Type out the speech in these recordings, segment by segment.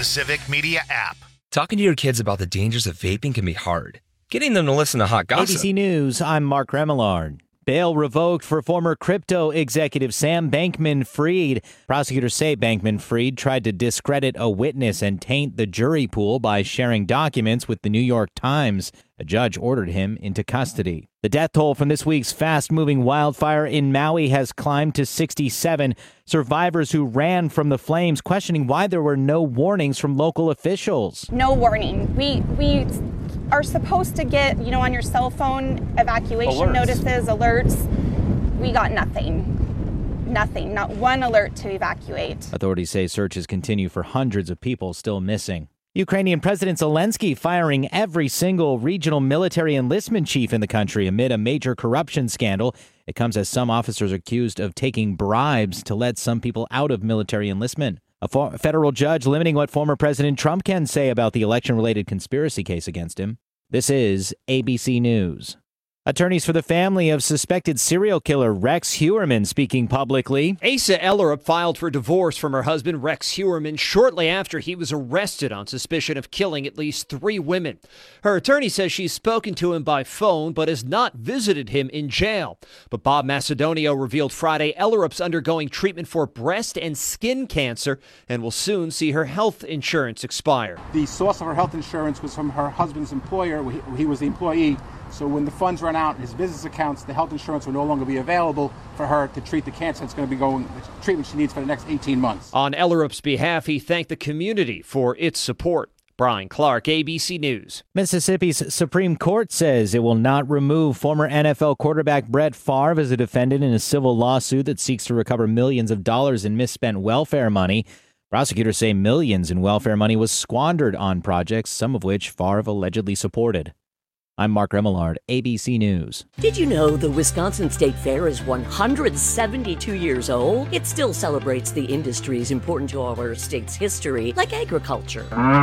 Civic Media app. Talking to your kids about the dangers of vaping can be hard. Getting them to listen to hot gossip. ABC News, I'm Mark Remillard. Bail revoked for former crypto executive Sam Bankman-Fried. Prosecutors say Bankman-Fried tried to discredit a witness and taint the jury pool by sharing documents with the New York Times. A judge ordered him into custody. The death toll from this week's fast-moving wildfire in Maui has climbed to 67. Survivors who ran from the flames questioning why there were no warnings from local officials. No warning. We are supposed to get, on your cell phone evacuation notices, alerts. We got nothing. Nothing. Not one alert to evacuate. Authorities say searches continue for hundreds of people still missing. Ukrainian President Zelensky firing every single regional military enlistment chief in the country amid a major corruption scandal. It comes as some officers are accused of taking bribes to let some people out of military enlistment. A federal judge limiting what former President Trump can say about the election-related conspiracy case against him. This is ABC News. Attorneys for the family of suspected serial killer Rex Heuermann speaking publicly. Asa Ellerup filed for divorce from her husband Rex Heuermann shortly after he was arrested on suspicion of killing at least 3 women. Her attorney says she's spoken to him by phone but has not visited him in jail. But Bob Macedonio revealed Friday Ellerup's undergoing treatment for breast and skin cancer and will soon see her health insurance expire. The source of her health insurance was from her husband's employer. He was the employee. So when the funds run out in his business accounts, the health insurance will no longer be available for her to treat the cancer. It's going to be the treatment she needs for the next 18 months. On Ellerup's behalf, he thanked the community for its support. Brian Clark, ABC News. Mississippi's Supreme Court says it will not remove former NFL quarterback Brett Favre as a defendant in a civil lawsuit that seeks to recover millions of dollars in misspent welfare money. Prosecutors say millions in welfare money was squandered on projects, some of which Favre allegedly supported. I'm Mark Remillard, ABC News. Did you know the Wisconsin State Fair is 172 years old? It still celebrates the industries important to our state's history, like agriculture.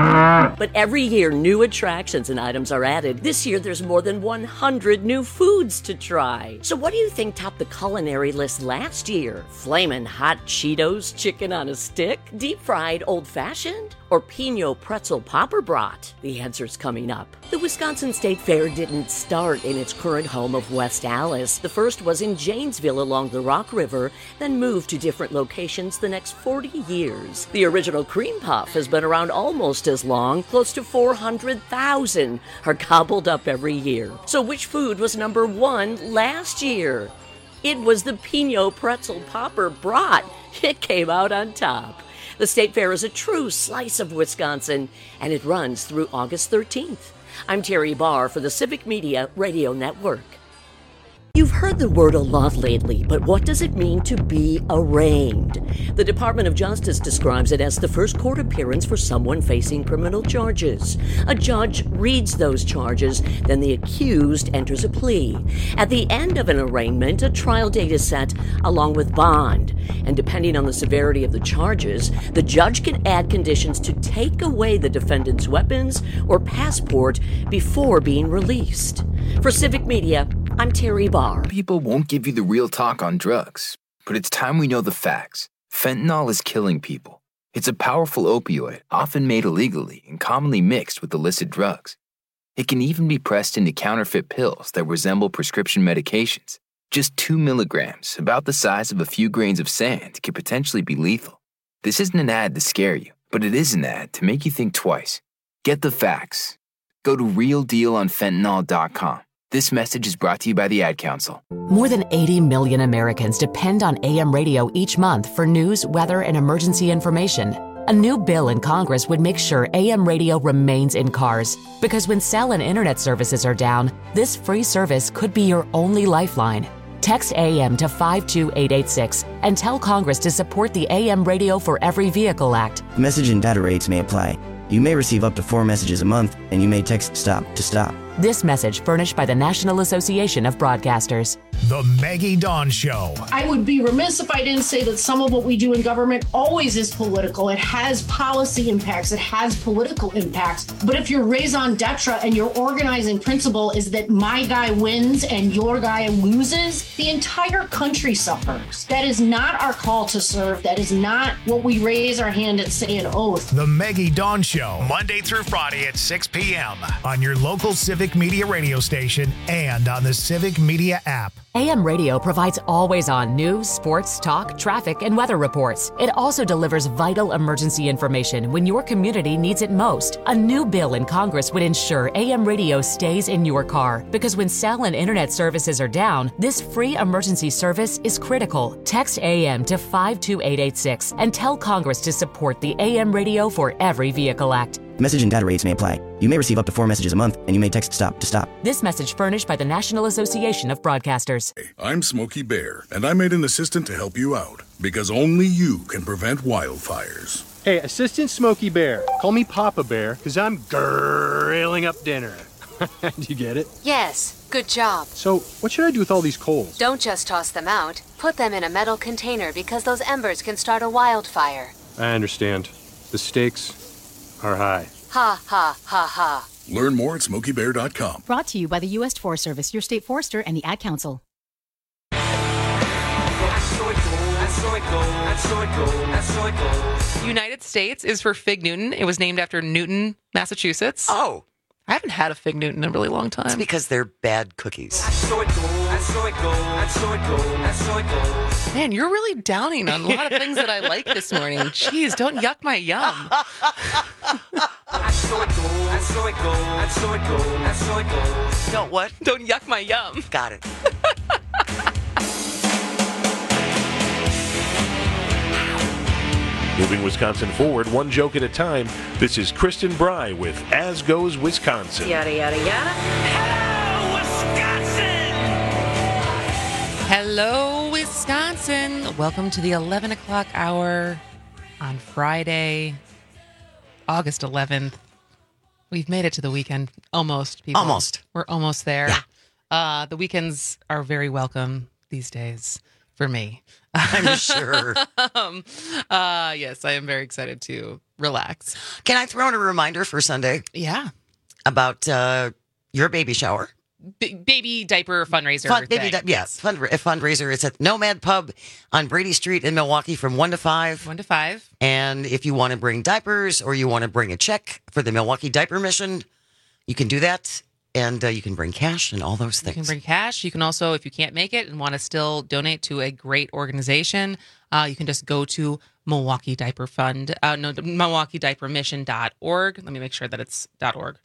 But every year, new attractions and items are added. This year, there's more than 100 new foods to try. So what do you think topped the culinary list last year? Flamin' hot Cheetos chicken on a stick? Deep-fried old-fashioned? Or Pinot pretzel popper brat? The answer's coming up. The Wisconsin State Fair didn't start in its current home of West Allis. The first was in Janesville along the Rock River, then moved to different locations the next 40 years. The original cream puff has been around almost as long. Close to 400,000 are gobbled up every year. So which food was number 1 last year? It was the Pinot pretzel popper brat. It came out on top. The State Fair is a true slice of Wisconsin, and it runs through August 13th. I'm Terry Barr for the Civic Media Radio Network. You've heard the word a lot lately, but what does it mean to be arraigned? The Department of Justice describes it as the first court appearance for someone facing criminal charges. A judge reads those charges, then the accused enters a plea. At the end of an arraignment, a trial date is set along with bond. And depending on the severity of the charges, the judge can add conditions to take away the defendant's weapons or passport before being released. For Civic Media, I'm Terry Barr. People won't give you the real talk on drugs, but it's time we know the facts. Fentanyl is killing people. It's a powerful opioid, often made illegally and commonly mixed with illicit drugs. It can even be pressed into counterfeit pills that resemble prescription medications. Just 2 milligrams, about the size of a few grains of sand, could potentially be lethal. This isn't an ad to scare you, but it is an ad to make you think twice. Get the facts. Go to realdealonfentanyl.com. This message is brought to you by the Ad Council. More than 80 million Americans depend on AM radio each month for news, weather, and emergency information. A new bill in Congress would make sure AM radio remains in cars, because when cell and internet services are down, this free service could be your only lifeline. Text AM to 52886 and tell Congress to support the AM Radio for Every Vehicle Act. Message and data rates may apply. You may receive up to 4 messages a month, and you may text STOP to stop. This message furnished by the National Association of Broadcasters. The Maggie Dawn Show. I would be remiss if I didn't say that some of what we do in government always is political. It has policy impacts. It has political impacts. But if your raison d'etre and your organizing principle is that my guy wins and your guy loses, the entire country suffers. That is not our call to serve. That is not what we raise our hand and say an oath. The Maggie Dawn Show, Monday through Friday at 6 p.m. on your local Civic Media radio station and on the Civic Media app. AM radio provides always-on news, sports, talk, traffic, and weather reports. It also delivers vital emergency information when your community needs it most. A new bill in Congress would ensure AM radio stays in your car, because when cell and internet services are down, this free emergency service is critical. Text AM to 52886 and tell Congress to support the AM Radio for Every Vehicle Act. Message and data rates may apply. You may receive up to 4 messages a month, and you may text STOP to stop. This message furnished by the National Association of Broadcasters. Hey, I'm Smokey Bear, and I made an assistant to help you out, because only you can prevent wildfires. Hey, Assistant Smokey Bear. Call me Papa Bear, because I'm grilling up dinner. Do you get it? Yes, good job. So, what should I do with all these coals? Don't just toss them out. Put them in a metal container, because those embers can start a wildfire. I understand. The stakes are high. Ha, ha, ha, ha. Learn more at SmokeyBear.com. Brought to you by the U.S. Forest Service, your state forester, and the Ad Council. United States is for Fig Newton. It was named after Newton, Massachusetts. Oh. I haven't had a Fig Newton in a really long time. It's because they're bad cookies. Man, you're really downing on a lot of things that I like this morning. Jeez, don't yuck my yum. Don't what? Don't yuck my yum. Got it. Moving Wisconsin forward, one joke at a time. This is Kristen Bry with As Goes Wisconsin. Yada, yada, yada. Hello, Wisconsin! Hello, Wisconsin. Welcome to the 11 o'clock hour on Friday, August 11th. We've made it to the weekend. Almost, people. Almost. We're almost there. Yeah. The weekends are very welcome these days for me. I'm sure. Yes, I am very excited to relax. Can I throw in a reminder for Sunday? Yeah. About your baby shower? Baby diaper fundraiser. Yes, fundraiser. It's at Nomad Pub on Brady Street in Milwaukee from 1 to 5. 1 to 5. And if you want to bring diapers or you want to bring a check for the Milwaukee Diaper Mission, you can do that. And you can bring cash and all those things. You can bring cash. You can also, if you can't make it and want to still donate to a great organization, you can just go to Milwaukee Diaper Fund, MilwaukeeDiaperMission.org. Let me make sure that it's .org.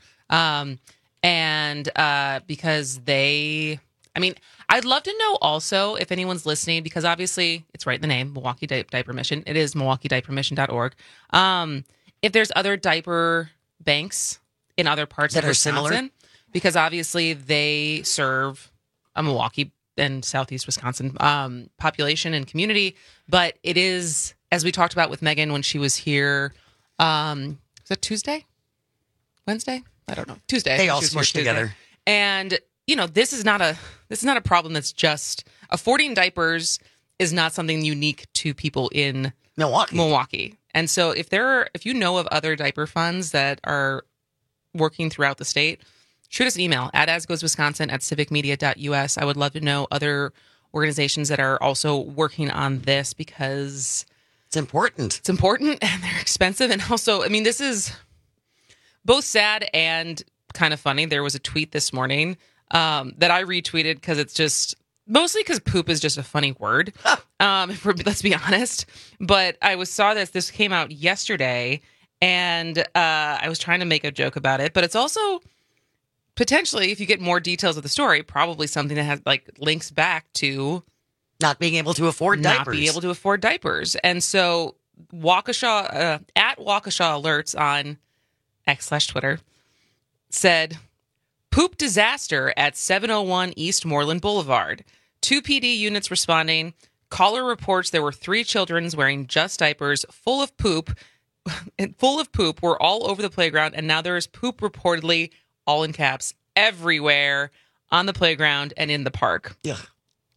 Because I'd love to know also if anyone's listening, because obviously it's right in the name, Milwaukee Diaper Mission. It is MilwaukeeDiaperMission.org. If there's other diaper banks in other parts that of are Wisconsin, similar, because obviously they serve a Milwaukee and Southeast Wisconsin population and community. But it is, as we talked about with Megan when she was here, was that Tuesday? Wednesday? I don't know. Tuesday. They all smushed together. And, this is not a problem that's just affording diapers is not something unique to people in Milwaukee. And so if you know of other diaper funds that are working throughout the state, shoot us an email at asgoeswisconsin@civicmedia.us. I would love to know other organizations that are also working on this, because it's important. It's important, and they're expensive. And also, this is both sad and kind of funny. There was a tweet this morning that I retweeted because it's just mostly because poop is just a funny word. Let's be honest. But I saw this came out yesterday, and I was trying to make a joke about it, but it's also potentially, if you get more details of the story, probably something that has links back to not being able to afford diapers. And so Waukesha, at Waukesha Alerts on X/Twitter said, "Poop disaster at 701 East Moreland Boulevard. 2 PD units responding. Caller reports there were 3 children wearing just diapers full of poop were all over the playground, and now there is poop reportedly, all in caps, everywhere on the playground and in the park." Yeah.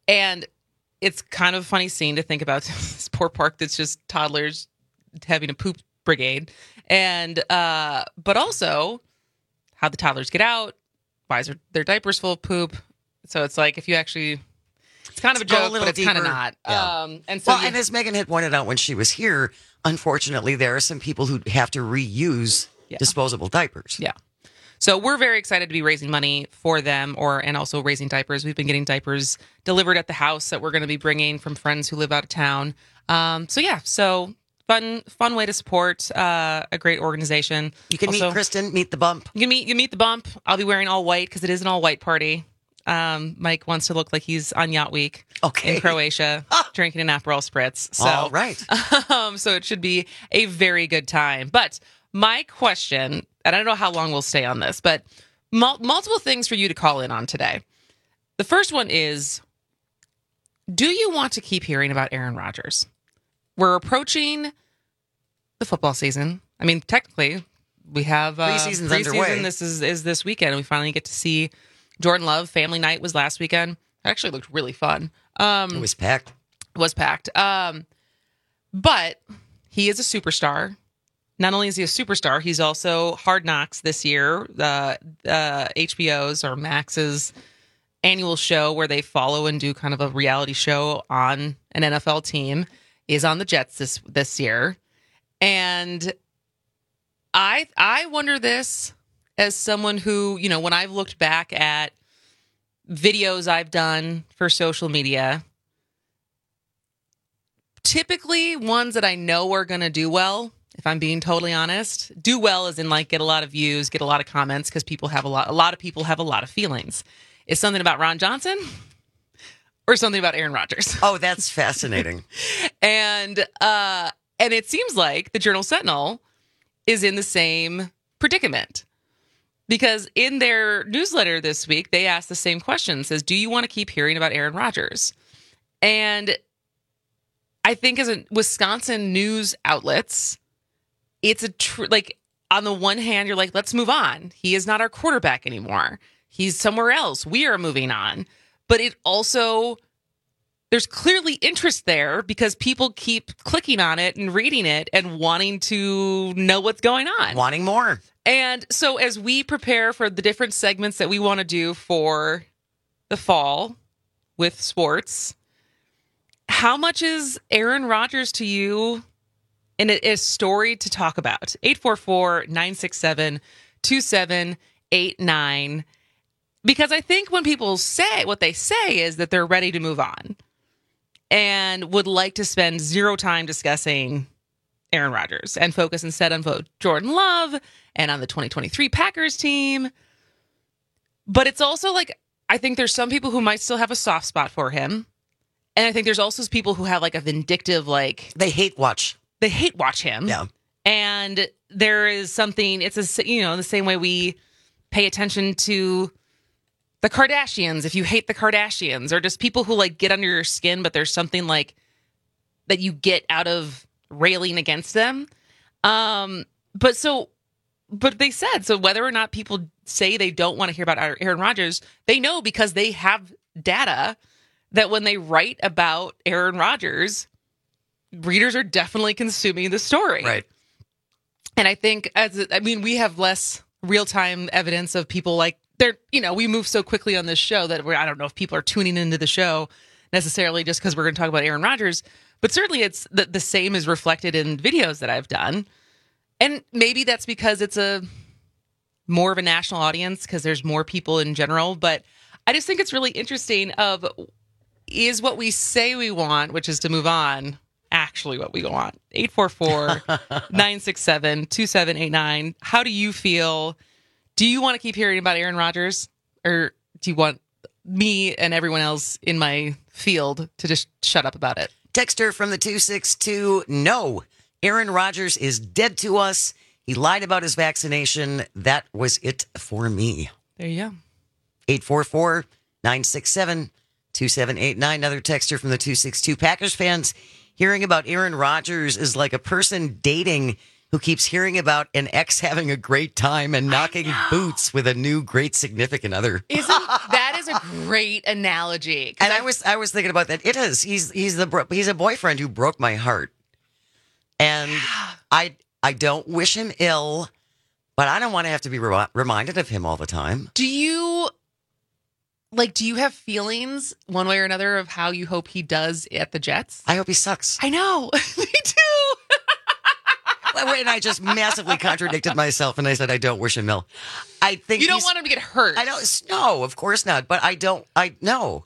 And it's kind of a funny scene to think about this poor park that's just toddlers having a poop brigade. And, but also how the toddlers get out. Why is their diapers full of poop? So it's like, if you actually, it's kind of a joke, but it's kind of not. Yeah. And so, and as Megan had pointed out when she was here, unfortunately, there are some people who have to reuse disposable diapers. Yeah. So we're very excited to be raising money for them and also raising diapers. We've been getting diapers delivered at the house that we're going to be bringing from friends who live out of town. So fun way to support a great organization. You can meet Kristen, meet the bump. You meet the bump. I'll be wearing all white because it is an all white party. Mike wants to look like he's on Yacht Week in Croatia, drinking an Aperol Spritz. So, all right. So it should be a very good time. But my question, and I don't know how long we'll stay on this, but multiple things for you to call in on today. The first one is, do you want to keep hearing about Aaron Rodgers? We're approaching the football season. I mean, technically, we have preseason's underway. This is this weekend, and we finally get to see Jordan Love. Family night was last weekend. It actually looked really fun. It was packed. But he is a superstar. Not only is he a superstar, he's also Hard Knocks this year, HBO's or Max's annual show where they follow and do kind of a reality show on an NFL team, is on the Jets this year. And I wonder this as someone who, when I've looked back at videos I've done for social media, typically ones that I know are going to do well, if I'm being totally honest, do well as in like get a lot of views, get a lot of comments, because a lot of people have a lot of feelings. Is something about Ron Johnson or something about Aaron Rodgers? Oh, that's fascinating. And it seems like the Journal-Sentinel is in the same predicament, because in their newsletter this week, they asked the same question. It says, do you want to keep hearing about Aaron Rodgers? And I think as a Wisconsin news outlets, it's on the one hand, you're like, let's move on. He is not our quarterback anymore. He's somewhere else. We are moving on. But it also, there's clearly interest there because people keep clicking on it and reading it and wanting to know what's going on. Wanting more. And so as we prepare for the different segments that we want to do for the fall with sports, how much is Aaron Rodgers to you in a story to talk about? 844-967-2789. Because I think when people say what they say is that they're ready to move on and would like to spend zero time discussing Aaron Rodgers and focus instead on Jordan Love and on the 2023 Packers team. But it's also like, I think there's some people who might still have a soft spot for him. And I think there's also people who have like a vindictive, like... They hate watch him. Yeah. And there is something, it's the same way we pay attention to the Kardashians, if you hate the Kardashians, or just people who like get under your skin, but there's something like that you get out of railing against them. But they said, so whether or not people say they don't want to hear about Aaron Rodgers, they know because they have data that when they write about Aaron Rodgers, readers are definitely consuming the story. Right. And I think we have less real-time evidence of people like we move so quickly on this show that I don't know if people are tuning into the show necessarily just because we're going to talk about Aaron Rodgers, but certainly it's the same is reflected in videos that I've done. And maybe that's because it's more of a national audience because there's more people in general. But I just think it's really interesting is what we say we want, which is to move on, actually what we want. 844-967-2789. How do you feel? Do you want to keep hearing about Aaron Rodgers, or do you want me and everyone else in my field to just shut up about it? Texter from the 262, no. Aaron Rodgers is dead to us. He lied about his vaccination. That was it for me. There you go. 844-967-2789. Another texter from the 262. Packers fans, hearing about Aaron Rodgers is like a person dating who keeps hearing about an ex having a great time and knocking boots with a new great significant other. That is a great analogy. And I was thinking about that. It is. He's a boyfriend who broke my heart. And I don't wish him ill, but I don't want to have to be reminded of him all the time. Do you have feelings one way or another of how you hope he does at the Jets? I hope he sucks. I know. Me too. And I just massively contradicted myself, and I said I don't wish him ill. I think you don't want him to get hurt. I don't. No, of course not. But I don't. I know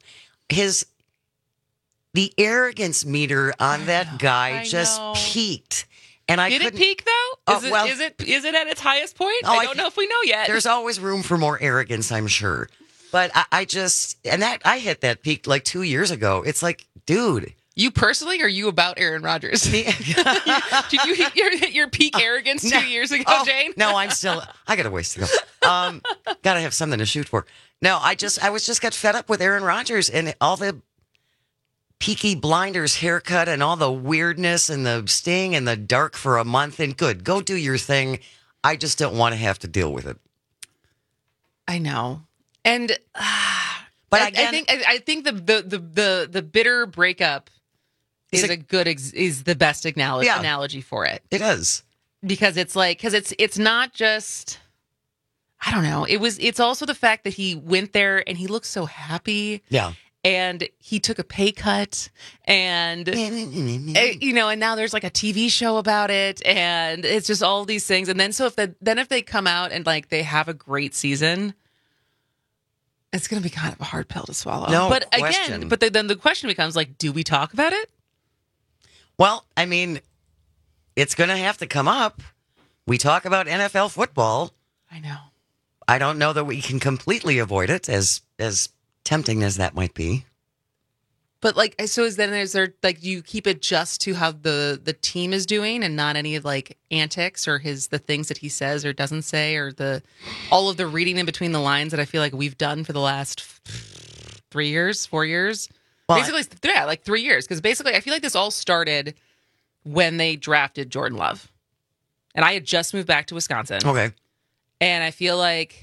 the arrogance meter on that guy just peaked. And Did it peak though? Is it at its highest point? I don't know if we know yet. There's always room for more arrogance, I'm sure. But I hit that peak like 2 years ago. It's like, dude. You personally, or you about Aaron Rodgers? Did you hit your peak arrogance 2 years ago, Jane? No, I got a ways to go. Got to have something to shoot for. No, I got fed up with Aaron Rodgers and all the Peaky Blinders haircut and all the weirdness and the staying in the dark for a month. And good, go do your thing. I just don't want to have to deal with it. I know. And but again, I think the bitter breakup is the best analogy for it. It is, because it's not just, I don't know. It's also the fact that he went there and he looked so happy. Yeah. And he took a pay cut, and and now there's like a TV show about it, and it's just all these things. And then if they come out and like they have a great season, it's going to be kind of a hard pill to swallow. No but question. Again, then the question becomes like, do we talk about it? Well, I mean, it's going to have to come up. We talk about NFL football. I know. I don't know that we can completely avoid it, as tempting as that might be. But is there you keep it just to how the team is doing and not any of like antics or the things that he says or doesn't say, or all of the reading in between the lines that I feel like we've done for the last 4 years. Well, basically, 3 years. Because basically, I feel like this all started when they drafted Jordan Love. And I had just moved back to Wisconsin. Okay. And I feel like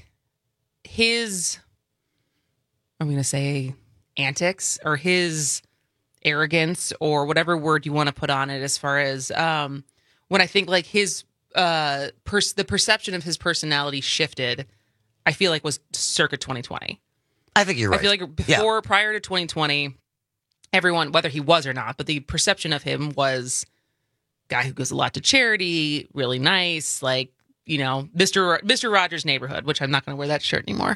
I'm going to say antics, or his arrogance, or whatever word you want to put on it, as far as when I think like his the perception of his personality shifted, I feel like was circa 2020. I think you're right. I feel like prior to 2020, everyone, whether he was or not, but the perception of him was guy who gives a lot to charity, really nice, like, Mr. Rogers' Neighborhood, which I'm not going to wear that shirt anymore.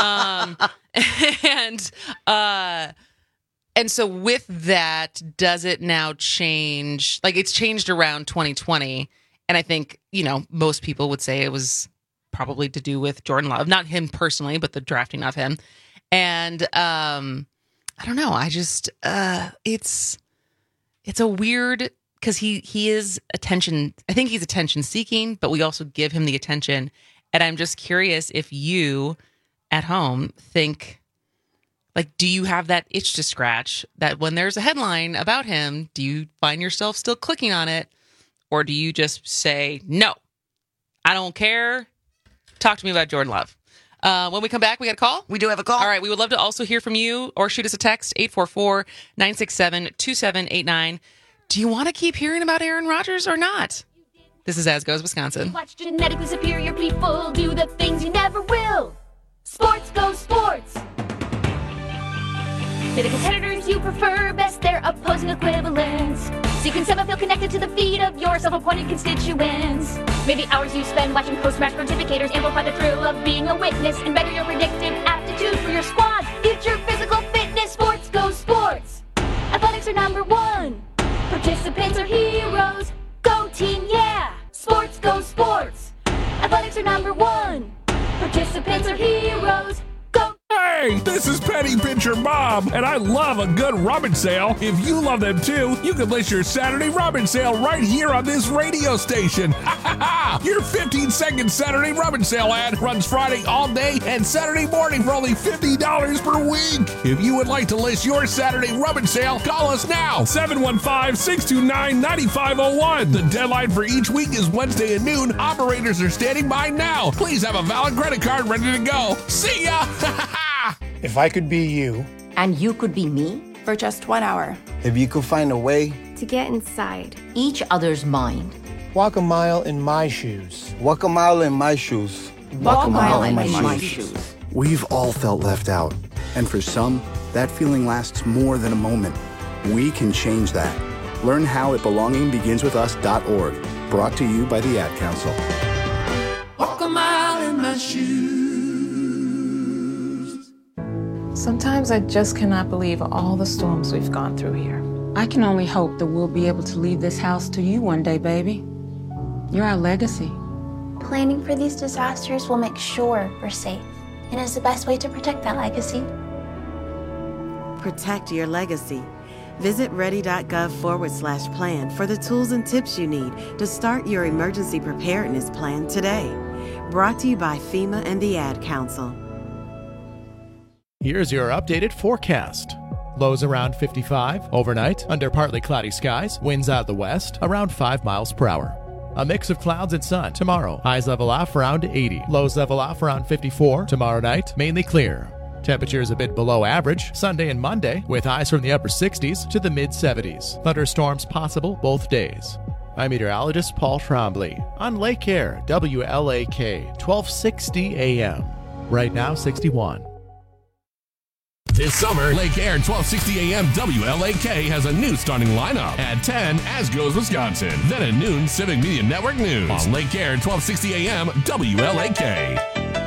And so with that, does it now change? Like, it's changed around 2020. And I think, most people would say it was probably to do with Jordan Love, not him personally, but the drafting of him. And I don't know. I just, it's a weird, because he is attention. I think he's attention seeking, but we also give him the attention. And I'm just curious if you at home think, like, do you have that itch to scratch that when there's a headline about him, do you find yourself still clicking on it? Or do you just say, no, I don't care. Talk to me about Jordan Love. When we come back, we got a call? We do have a call. All right. We would love to also hear from you, or shoot us a text, 844-967-2789. Do you want to keep hearing about Aaron Rodgers or not? This is As Goes Wisconsin. Watch genetically superior people do the things you never will. Sports go sports. They're the competitors you prefer best, their opposing equivalents. So you can somehow feel connected to the feet of your self-appointed constituents. Maybe hours you spend watching post-match pontificators amplify the thrill of being a witness and better your predictive aptitude for your squad. Future physical fitness. Sports go sports. Athletics are number one. Participants are heroes. Go team, yeah! Sports go sports. Athletics are number one. Participants are heroes. Go. Hey, this is Penny Pincher Bob, and I love a good rummage sale. If you love them too, you can list your Saturday rummage sale right here on this radio station. Your 15-second Saturday rummage sale ad runs Friday all day and Saturday morning for only $50 per week. If you would like to list your Saturday rummage sale, call us now, 715-629-9501. The deadline for each week is Wednesday at noon. Operators are standing by now. Please have a valid credit card ready to go. See ya! If I could be you. And you could be me? For just 1 hour. If you could find a way. To get inside. Each other's mind. Walk a mile in my shoes. Walk a mile in my shoes. Walk a mile in my shoes. We've all felt left out. And for some, that feeling lasts more than a moment. We can change that. Learn how at belongingbeginswithus.org. Brought to you by the Ad Council. Walk a mile in my shoes. Sometimes I just cannot believe all the storms we've gone through here. I can only hope that we'll be able to leave this house to you one day, baby. You're our legacy. Planning for these disasters will make sure we're safe, and is the best way to protect that legacy. Protect your legacy. Visit ready.gov/plan for the tools and tips you need to start your emergency preparedness plan today. Brought to you by FEMA and the Ad Council. Here's your updated forecast. Lows around 55 overnight, under partly cloudy skies, winds out of the west, around 5 miles per hour. A mix of clouds and sun tomorrow. Highs level off around 80. Lows level off around 54. Tomorrow night, mainly clear. Temperatures a bit below average Sunday and Monday, with highs from the upper 60s to the mid 70s. Thunderstorms possible both days. I'm meteorologist Paul Trombley on Lake Air, WLAK, 1260 AM. Right now, 61. This summer, Lake Air 1260 AM WLAK has a new starting lineup. At 10, As Goes Wisconsin. Then at noon, Civic Media Network News. On Lake Air 1260 AM WLAK.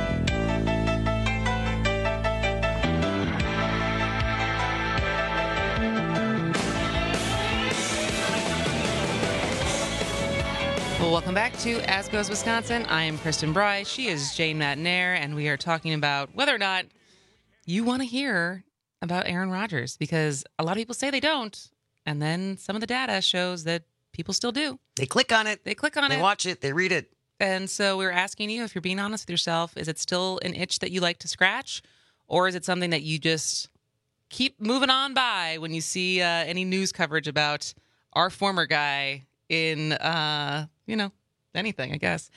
Well, welcome back to As Goes Wisconsin. I am Kristen Bry. She is Jane Matinaire, and we are talking about whether or not you want to hear about Aaron Rodgers, because a lot of people say they don't, and then some of the data shows that people still do. They click on it. They watch it. They read it. And so we're asking you, if you're being honest with yourself, is it still an itch that you like to scratch, or is it something that you just keep moving on by when you see any news coverage about our former guy in, anything, I guess.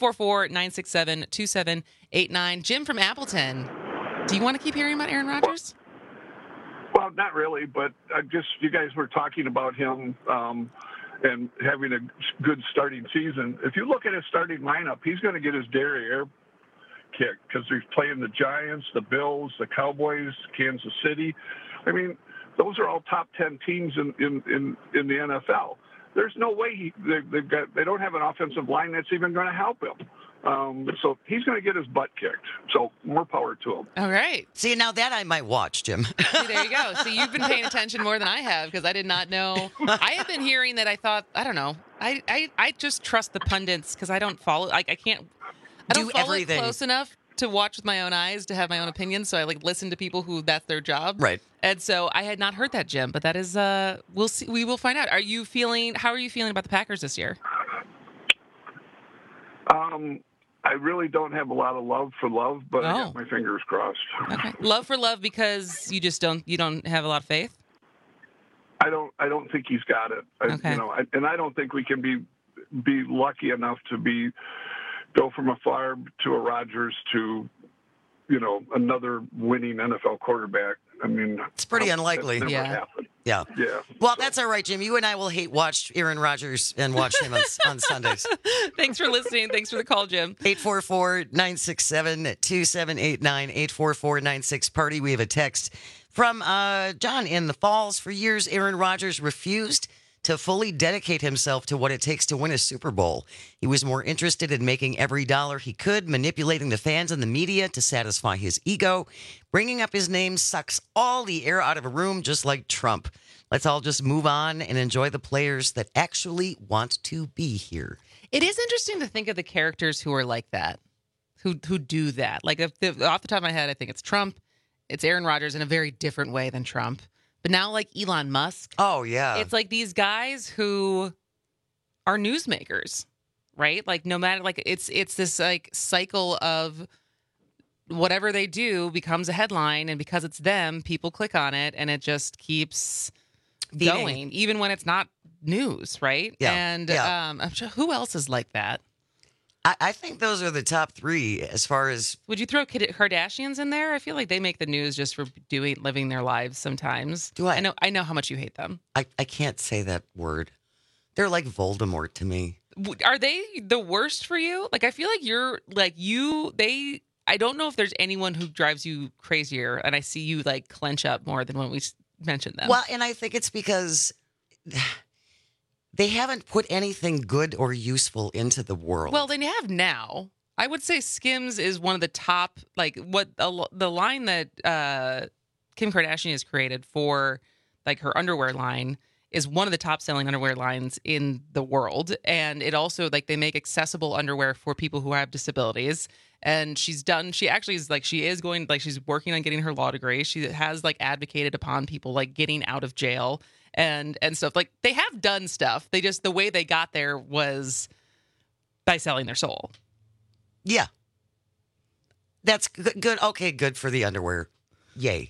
844-967-2789. Jim from Appleton. Do you want to keep hearing about Aaron Rodgers? Well, not really, but you guys were talking about him and having a good starting season. If you look at his starting lineup, he's going to get his derriere kick because he's playing the Giants, the Bills, the Cowboys, Kansas City. I mean, those are all top 10 teams in the NFL. There's no way they don't have an offensive line that's even going to help him. So he's going to get his butt kicked. So more power to him. All right. See, now that I might watch, Jim. See, there you go. See, you've been paying attention more than I have, because I did not know. I have been hearing that. I thought, I don't know. I just trust the pundits, because I don't follow. I don't follow everything. It close enough to watch with my own eyes to have my own opinion. So I listen to people who that's their job. Right. And so I had not heard that, Jim, but that is, we'll see. We will find out. How are you feeling about the Packers this year? I really don't have a lot of love for Love, but I got my fingers crossed. Okay. Love for Love, because you don't have a lot of faith? I don't think he's got it. Okay. And I don't think we can be lucky enough to go from a Favre to a Rodgers to, another winning NFL quarterback. I mean, it's pretty unlikely. Never happened. Yeah. Well, that's all right, Jim. You and I will hate watch Aaron Rodgers and watch him on Sundays. Thanks for listening. Thanks for the call, Jim. 844-967-2789, 844-96-PARTY. We have a text from John in the Falls. For years, Aaron Rodgers refused to fully dedicate himself to what it takes to win a Super Bowl. He was more interested in making every dollar he could, manipulating the fans and the media to satisfy his ego. Bringing up his name sucks all the air out of a room, just like Trump. Let's all just move on and enjoy the players that actually want to be here. It is interesting to think of the characters who are like that, who do that. Like off the top of my head, I think it's Trump it's Aaron Rodgers in a very different way than Trump. But now, like Elon Musk. Oh, yeah. It's like these guys who are newsmakers, right? Like no matter, like it's this like cycle of whatever they do becomes a headline, and because it's them, people click on it, and it just keeps going, even when it's not news, right? Yeah. And I'm sure who else is like that? I think those are the top three as far as. Would you throw Kardashians in there? I feel like they make the news just for living their lives sometimes. Do I? I know how much you hate them. I can't say that word. They're like Voldemort to me. Are they the worst for you? Like, I feel like you're like I don't know if there's anyone who drives you crazier, and I see you like clench up more than when we mentioned them. Well, and I think it's because they haven't put anything good or useful into the world. Well, they have now. I would say Skims is one of the top, like what the line that Kim Kardashian has created for like her underwear line is one of the top selling underwear lines in the world. And it also like they make accessible underwear for people who have disabilities. And she is working on getting her law degree. She has like advocated upon people like getting out of jail and stuff. Like they have done stuff. They just, the way they got there was by selling their soul. Yeah. That's good. Okay, good for the underwear. Yay.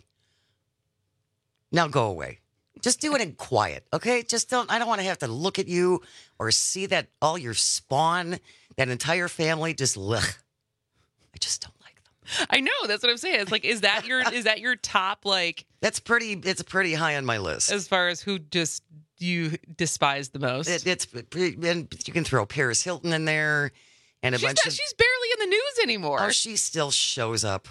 Now go away. Just do it in quiet, okay? I don't want to have to look at you or see that all your spawn, that entire family, just ugh. I just don't like them. I know, that's what I'm saying. It's like, is that your top, like... It's pretty high on my list. As far as who just you despise the most? And you can throw Paris Hilton in there and she's barely in the news anymore. Oh, she still shows up.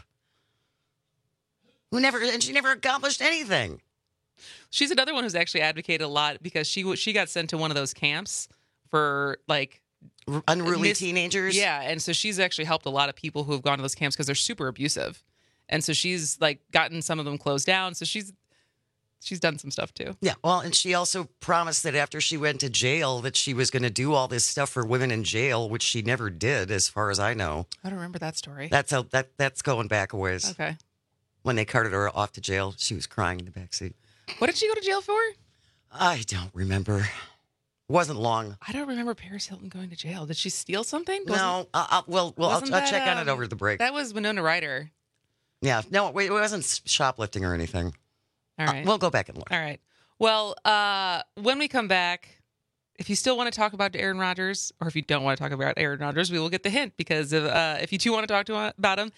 She never accomplished anything. She's another one who's actually advocated a lot because she got sent to one of those camps for like unruly teenagers. Yeah, and so she's actually helped a lot of people who have gone to those camps because they're super abusive, and so she's like gotten some of them closed down. So she's done some stuff too. Yeah, well, and she also promised that after she went to jail that she was going to do all this stuff for women in jail, which she never did, as far as I know. I don't remember that story. That's going back a ways. Okay. When they carted her off to jail, she was crying in the backseat. What did she go to jail for? I don't remember. It wasn't long. I don't remember Paris Hilton going to jail. Did she steal something? No. I'll check on it over the break. That was Winona Ryder. Yeah. No, it wasn't shoplifting or anything. All right. We'll go back and look. All right. Well, when we come back, if you still want to talk about Aaron Rodgers, or if you don't want to talk about Aaron Rodgers, we will get the hint because if you do want to talk about him,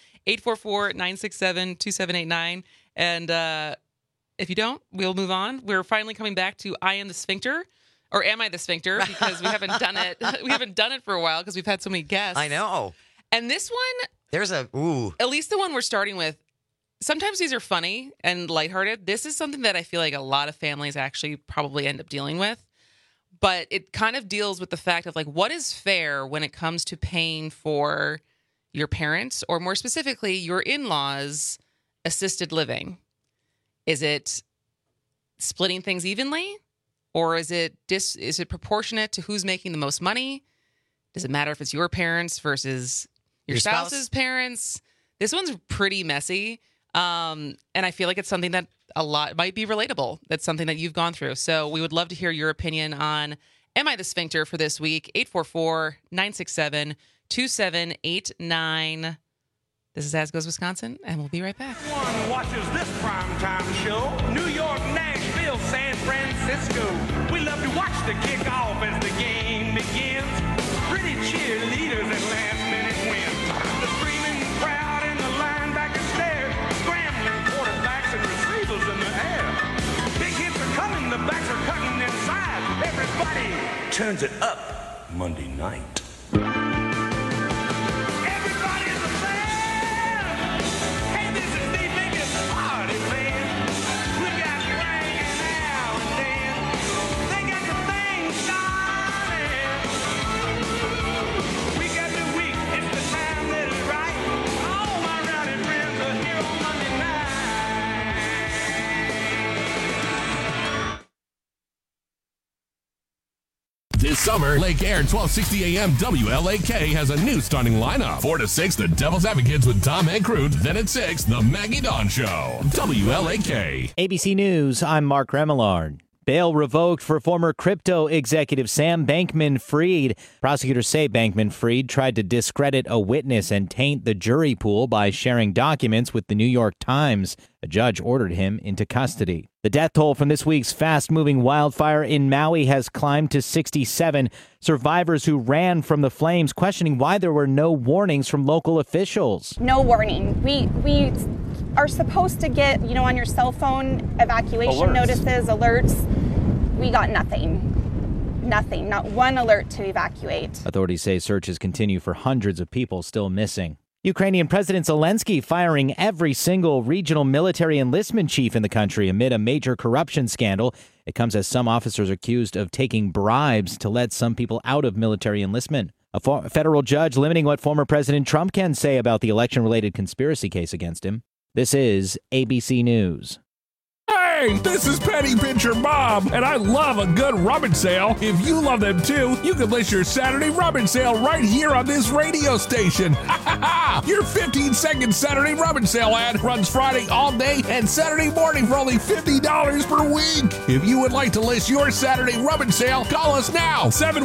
844-967-2789. And if you don't, we'll move on. We're finally coming back to I Am the Sphincter, or Am I the Sphincter? Because we haven't done it. We haven't done it for a while because we've had so many guests. I know. And this one, at least the one we're starting with, sometimes these are funny and lighthearted. This is something that I feel like a lot of families actually probably end up dealing with. But it kind of deals with the fact of like, what is fair when it comes to paying for your parents, or more specifically, your in-laws' assisted living? Is it splitting things evenly, or is it proportionate to who's making the most money? Does it matter if it's your parents versus your spouse's parents? This one's pretty messy, and I feel like it's something that a lot might be relatable. That's something that you've gone through. So we would love to hear your opinion on Am I the Sphincter for this week? 844-967-2789. This is As Goes Wisconsin, and we'll be right back. One watches this primetime show. New York, Nashville, San Francisco. We love to watch the kickoff as the game begins. Pretty cheerleaders and last-minute wins. The screaming crowd and the linebackers stare. Scrambling quarterbacks and receivers in the air. Big hits are coming, the backs are cutting inside. Everybody turns it up Monday night. This summer, Lake Air 1260 AM WLAK has a new starting lineup. 4 to 6, the Devil's Advocates with Tom and Crute. Then at 6, the Maggie Dawn Show. WLAK. ABC News, I'm Mark Remillard. Bail revoked for former crypto executive Sam Bankman-Fried. Prosecutors say Bankman-Fried tried to discredit a witness and taint the jury pool by sharing documents with the New York Times. A judge ordered him into custody. The death toll from this week's fast-moving wildfire in Maui has climbed to 67. Survivors who ran from the flames questioning why there were no warnings from local officials. No warning. We are supposed to get, on your cell phone evacuation notices, alerts. We got nothing. Nothing. Not one alert to evacuate. Authorities say searches continue for hundreds of people still missing. Ukrainian President Zelensky firing every single regional military enlistment chief in the country amid a major corruption scandal. It comes as some officers are accused of taking bribes to let some people out of military enlistment. A federal judge limiting what former President Trump can say about the election-related conspiracy case against him. This is ABC News. Hey, this is Penny Pincher Bob, and I love a good rummage sale. If you love them too, you can list your Saturday rummage sale right here on this radio station. Your 15-second Saturday rummage sale ad runs Friday all day and Saturday morning for only $50 per week. If you would like to list your Saturday rummage sale, call us now,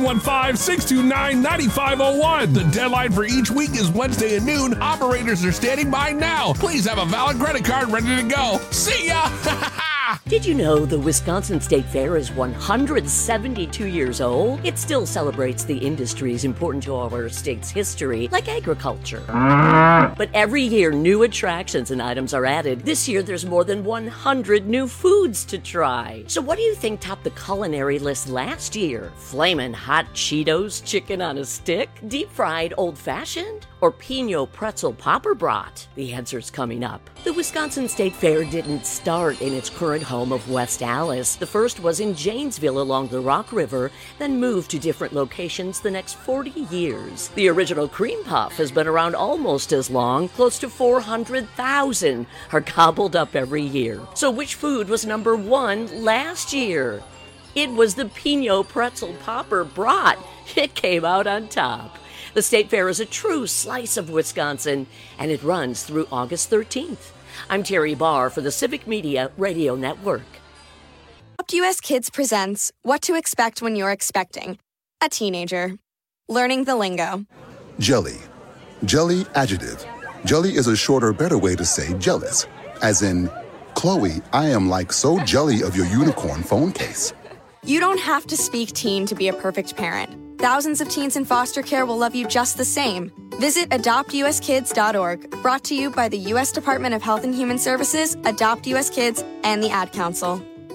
715-629-9501. The deadline for each week is Wednesday at noon. Operators are standing by now. Please have a valid credit card ready to go. See ya! Did you know the Wisconsin State Fair is 172 years old? It still celebrates the industries important to our state's history, like agriculture. But every year, new attractions and items are added. This year, there's more than 100 new foods to try. So what do you think topped the culinary list last year? Flamin' hot Cheetos chicken on a stick? Deep-fried old-fashioned? Or Pinot pretzel popper brat? The answer's coming up. The Wisconsin State Fair didn't start in its current home of West Allis. The first was in Janesville along the Rock River, then moved to different locations the next 40 years. The original cream puff has been around almost as long. Close to 400,000 are gobbled up every year. So which food was number one last year? It was the Pinot pretzel popper brat. It came out on top. The State Fair is a true slice of Wisconsin, and it runs through August 13th. I'm Terry Barr for the Civic Media Radio Network. Adopt US Kids presents What to Expect When You're Expecting a Teenager. Learning the lingo. Jelly. Jelly adjective. Jelly is a shorter, better way to say jealous. As in, Chloe, I am like so jelly of your unicorn phone case. You don't have to speak teen to be a perfect parent. Thousands of teens in foster care will love you just the same. Visit adoptuskids.org, brought to you by the U.S. Department of Health and Human Services, Adopt U.S. Kids, and the Ad Council.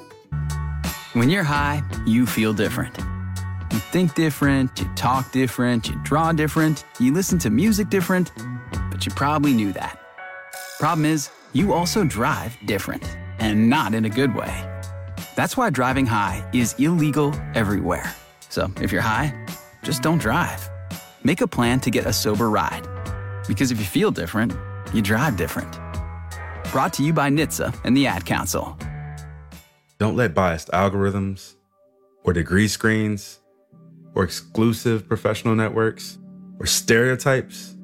When you're high, you feel different. You think different, you talk different, you draw different, you listen to music different, but you probably knew that. Problem is, you also drive different, and not in a good way. That's why driving high is illegal everywhere. So if you're high, just don't drive. Make a plan to get a sober ride. Because if you feel different, you drive different. Brought to you by NHTSA and the Ad Council. Don't let biased algorithms, or degree screens, or exclusive professional networks, or stereotypes.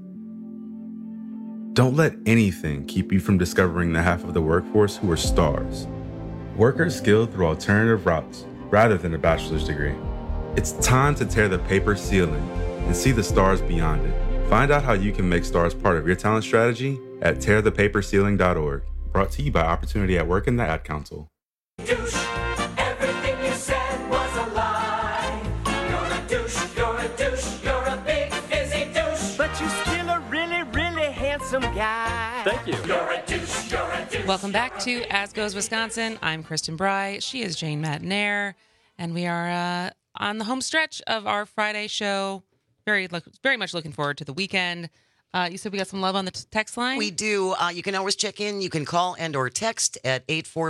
Don't let anything keep you from discovering the half of the workforce who are stars. Workers skilled through alternative routes rather than a bachelor's degree. It's time to tear the paper ceiling and see the stars beyond it. Find out how you can make stars part of your talent strategy at tearthepaperceiling.org. Brought to you by Opportunity at Work and the Ad Council. Douche, everything you said was a lie. You're a douche, you're a douche, you're a big fizzy douche. But you're still a really, really handsome guy. Thank you. You're a douche, you're a douche. Welcome back to As Goes Wisconsin. I'm Kristen Bry. She is Jane Matinaire. And we are on the home stretch of our Friday show. Very much looking forward to the weekend. You said we got some love on the text line? We do. You can always check in. You can call and or text at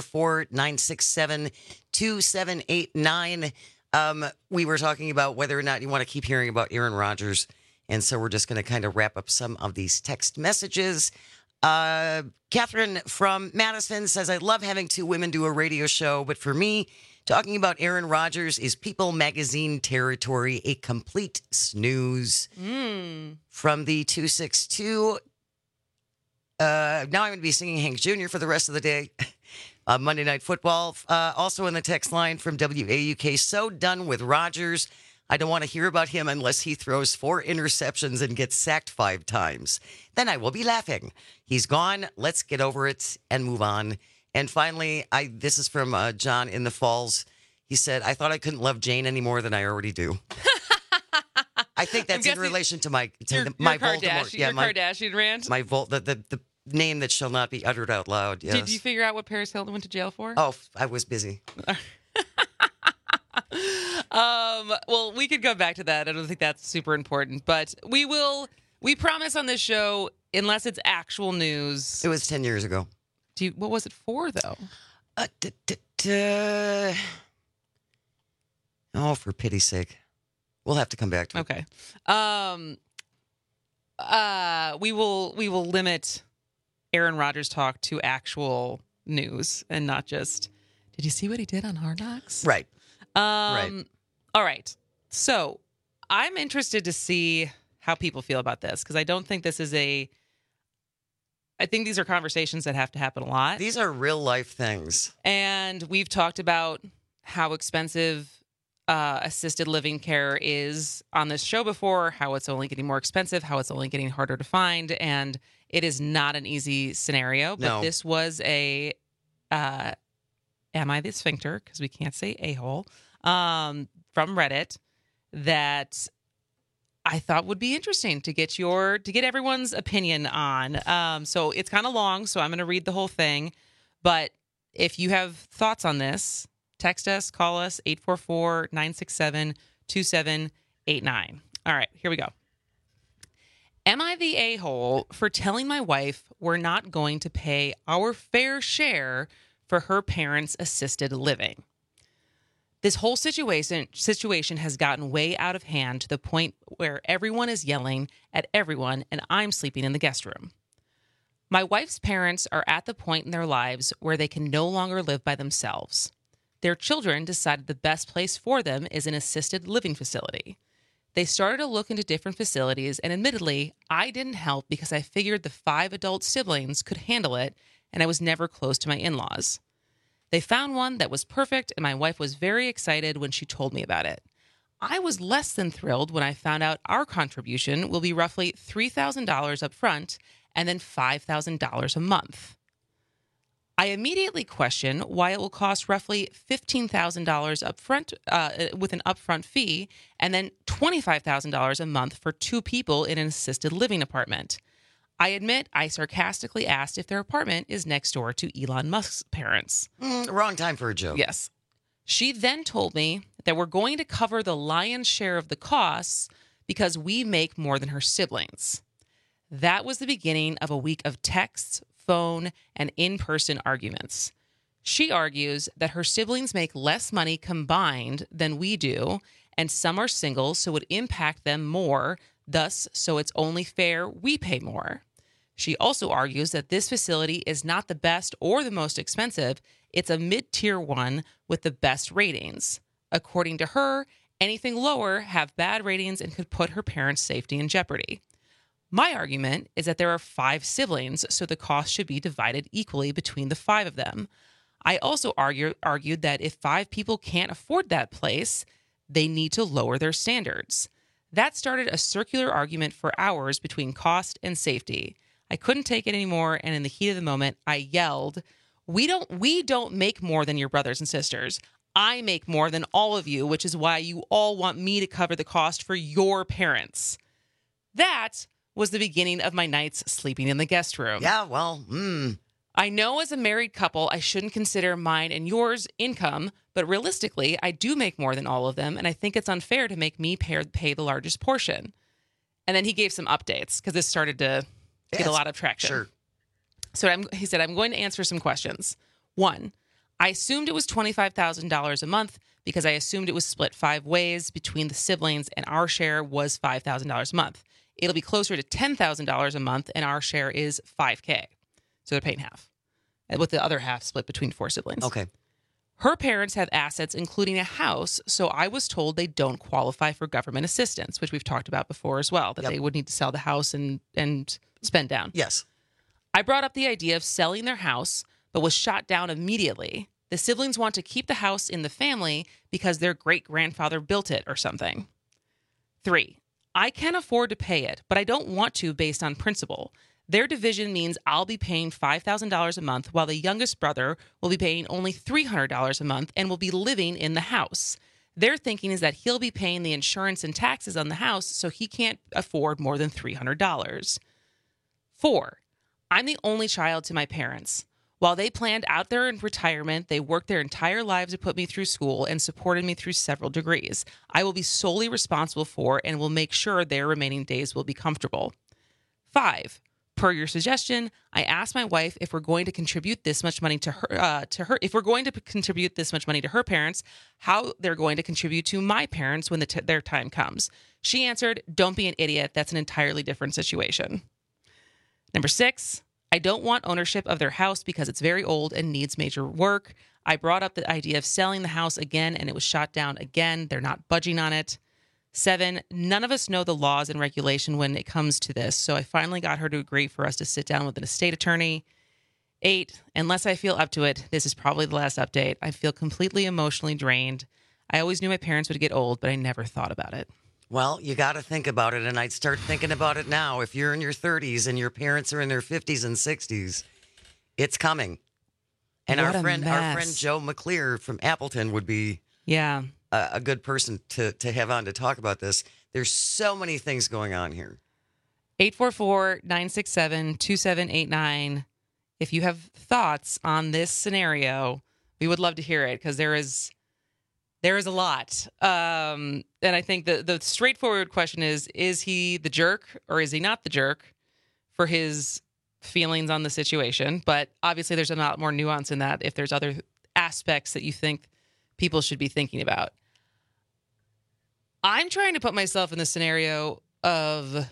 844-967-2789. We were talking about whether or not you want to keep hearing about Aaron Rodgers. And so we're just going to kind of wrap up some of these text messages. Catherine from Madison says, I love having two women do a radio show, but for me, Talking about Aaron Rodgers, is People magazine territory a complete snooze? From the 262. Now I'm going to be singing Hank Jr. for the rest of the day. Monday Night Football. Also in the text line from WAUK, so done with Rodgers. I don't want to hear about him unless he throws 4 interceptions and gets sacked 5 times. Then I will be laughing. He's gone. Let's get over it and move on. And finally, this is from John in the Falls. He said, I thought I couldn't love Jane any more than I already do. I think that's in relation to my Voldemort. Yeah, my Kardashian rant. My the name that shall not be uttered out loud. Yes. Did you figure out what Paris Hilton went to jail for? Oh, I was busy. Well, we could go back to that. I don't think that's super important, but we will. We promise on this show, unless it's actual news. It was 10 years ago. What was it for, though? Oh, for pity's sake. We'll have to come back to it. Okay. We will limit Aaron Rodgers talk to actual news and not just, did you see what he did on Hard Knocks? Right. Right. All right. So I'm interested to see how people feel about this, because I don't think this is I think these are conversations that have to happen a lot. These are real life things. And we've talked about how expensive assisted living care is on this show before, how it's only getting more expensive, how it's only getting harder to find. And it is not an easy scenario. But This was am I the sphincter? Because we can't say a-hole. From Reddit that I thought would be interesting to get everyone's opinion on. So it's kind of long, so I'm going to read the whole thing. But if you have thoughts on this, text us, call us, 844-967-2789. All right, here we go. Am I the a-hole for telling my wife we're not going to pay our fair share for her parents' assisted living? This whole situation has gotten way out of hand to the point where everyone is yelling at everyone and I'm sleeping in the guest room. My wife's parents are at the point in their lives where they can no longer live by themselves. Their children decided the best place for them is an assisted living facility. They started to look into different facilities, and admittedly, I didn't help because I figured the 5 adult siblings could handle it, and I was never close to my in-laws. They found one that was perfect, and my wife was very excited when she told me about it. I was less than thrilled when I found out our contribution will be roughly $3,000 up front and then $5,000 a month. I immediately question why it will cost roughly $15,000 up front with an upfront fee and then $25,000 a month for 2 people in an assisted living apartment. I admit I sarcastically asked if their apartment is next door to Elon Musk's parents. Wrong time for a joke. Yes. She then told me that we're going to cover the lion's share of the costs because we make more than her siblings. That was the beginning of a week of texts, phone, and in-person arguments. She argues that her siblings make less money combined than we do, and some are single, so it would impact them more, thus, so it's only fair we pay more. She also argues that this facility is not the best or the most expensive. It's a mid-tier one with the best ratings. According to her, anything lower have bad ratings and could put her parents' safety in jeopardy. My argument is that there are 5 siblings, so the cost should be divided equally between the 5 of them. I also argued that if 5 people can't afford that place, they need to lower their standards. That started a circular argument for hours between cost and safety. I couldn't take it anymore, and in the heat of the moment, I yelled, We don't make more than your brothers and sisters. I make more than all of you, which is why you all want me to cover the cost for your parents. That was the beginning of my nights sleeping in the guest room. Yeah, well, I know as a married couple, I shouldn't consider mine and yours income, but realistically, I do make more than all of them, and I think it's unfair to make me pay the largest portion. And then he gave some updates because this started to get a lot of traction. Sure. So he said, I'm going to answer some questions. 1, I assumed it was $25,000 a month because I assumed it was split 5 ways between the siblings, and our share was $5,000 a month. It'll be closer to $10,000 a month, and our share is $5,000. So they're paying half, with the other half split between 4 siblings. Okay. Her parents have assets, including a house, so I was told they don't qualify for government assistance, which we've talked about before as well, that they would need to sell the house and spend down. Yes. I brought up the idea of selling their house, but was shot down immediately. The siblings want to keep the house in the family because their great-grandfather built it or something. 3, I can afford to pay it, but I don't want to based on principle. Their division means I'll be paying $5,000 a month while the youngest brother will be paying only $300 a month and will be living in the house. Their thinking is that he'll be paying the insurance and taxes on the house, so he can't afford more than $300. 4, I'm the only child to my parents. While they planned out their retirement, they worked their entire lives to put me through school and supported me through several degrees. I will be solely responsible for and will make sure their remaining days will be comfortable. 5, per your suggestion, I asked my wife if we're going to contribute this much money to her, if we're going to contribute this much money to her parents, how they're going to contribute to my parents when their time comes. She answered, "Don't be an idiot. That's an entirely different situation." Number 6, I don't want ownership of their house because it's very old and needs major work. I brought up the idea of selling the house again, and it was shot down again. They're not budging on it. 7, none of us know the laws and regulation when it comes to this, so I finally got her to agree for us to sit down with an estate attorney. 8, unless I feel up to it, this is probably the last update. I feel completely emotionally drained. I always knew my parents would get old, but I never thought about it. Well, you got to think about it, and I'd start thinking about it now. If you're in your 30s and your parents are in their 50s and 60s, it's coming. And our friend Joe McClear from Appleton would be a good person to have on to talk about this. There's so many things going on here. 844-967-2789. If you have thoughts on this scenario, we would love to hear it because there is a lot. And I think the straightforward question is he the jerk or is he not the jerk for his feelings on the situation? But obviously there's a lot more nuance in that if there's other aspects that you think people should be thinking about. I'm trying to put myself in the scenario of,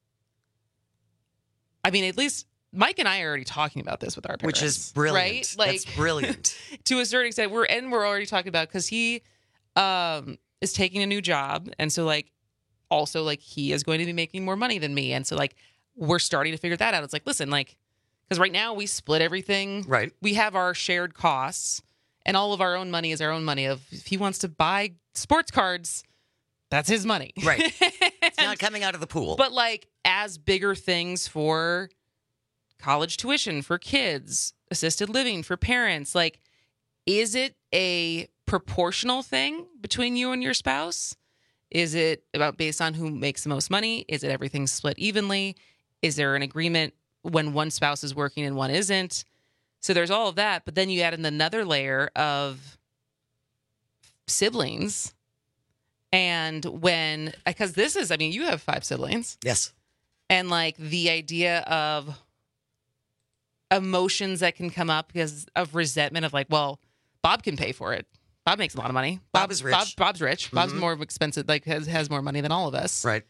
I mean, at least Mike and I are already talking about this with our parents. Which is brilliant. Right? Like, that's brilliant. To a certain extent, we're already talking about, because he is taking a new job. And so also he is going to be making more money than me. And so we're starting to figure that out. It's like, listen, because right now we split everything. Right. We have our shared costs and all of our own money is our own money. If he wants to buy sports cards, that's his money. Right. It's not coming out of the pool. But as bigger things for college tuition for kids, assisted living for parents, is it a proportional thing between you and your spouse? Is it about based on who makes the most money? Is it everything split evenly? Is there an agreement when one spouse is working and one isn't? So there's all of that. But then you add in another layer of siblings. And because this is, you have 5 siblings. Yes. And the idea of emotions that can come up because of resentment of well, Bob can pay for it. Bob makes a lot of money. Bob is rich. Bob's rich. Mm-hmm. Bob's more expensive, has more money than all of us. Right.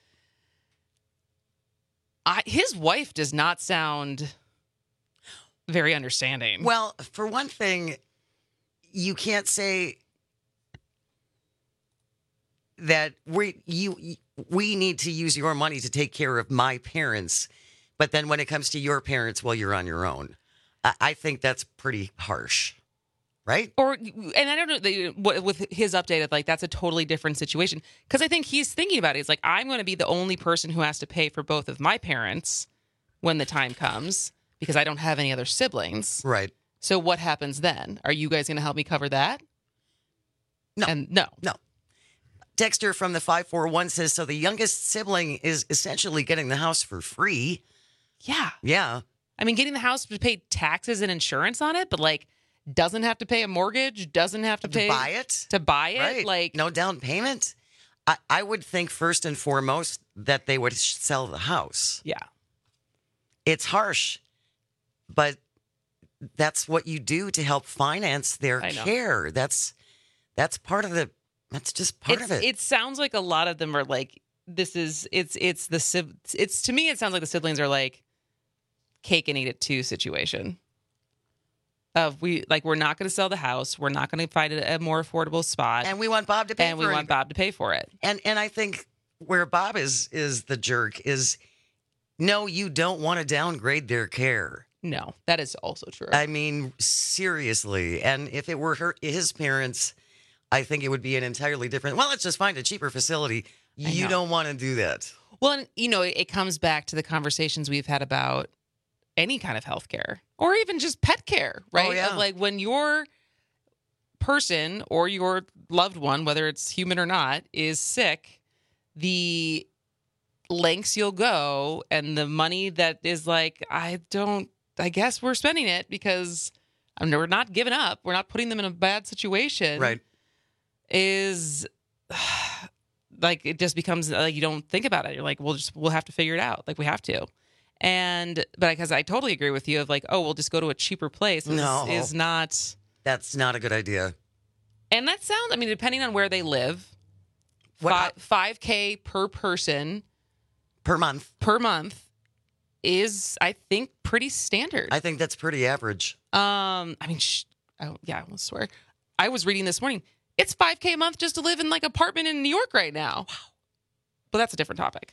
His wife does not sound very understanding. Well, for one thing, you can't say that we need to use your money to take care of my parents, but then when it comes to your parents, well, you're on your own. I think that's pretty harsh, right? And I don't know with his update of that's a totally different situation, because I think he's thinking about it. He's I'm going to be the only person who has to pay for both of my parents when the time comes because I don't have any other siblings. Right. So what happens then? Are you guys going to help me cover that? No. And no. Dexter from the 541 says, so the youngest sibling is essentially getting the house for free. Yeah. Yeah. Getting the house to pay taxes and insurance on it, but doesn't have to pay a mortgage, doesn't have to pay buy it. To buy it. Right. No down payment. I would think first and foremost that they would sell the house. Yeah. It's harsh, but that's what you do to help finance their care. That's part of the. That's just part of it. It sounds like a lot of them are this is it's to me it sounds like the siblings are cake and eat it too situation. we're not going to sell the house. We're not going to find a more affordable spot. And we want Bob to pay for it. And we want Bob to pay for it. And I think where Bob is the jerk is, no, you don't want to downgrade their care. No, that is also true. I mean, seriously. And if it were his parents, I think it would be an entirely different, well, let's just find a cheaper facility. You don't want to do that. Well, and, it comes back to the conversations we've had about any kind of healthcare or even just pet care, right? Oh, yeah. Of like when your person or your loved one, whether it's human or not, is sick, the lengths you'll go and the money that is like, I guess we're spending it because we're not giving up. We're not putting them in a bad situation. Right. Is like, it just becomes like, you don't think about it. You're like, we'll have to figure it out. Like we have to. But because I totally agree with you of like, we'll just go to a cheaper place is not. That's not a good idea. And that sounds, I mean, depending on where they live, $5,000 per person. Per month is, I think, pretty standard. I think that's pretty average. I mean, I almost swear. I was reading this morning. It's $5,000 a month just to live in like an apartment in New York right now. Wow. But that's a different topic.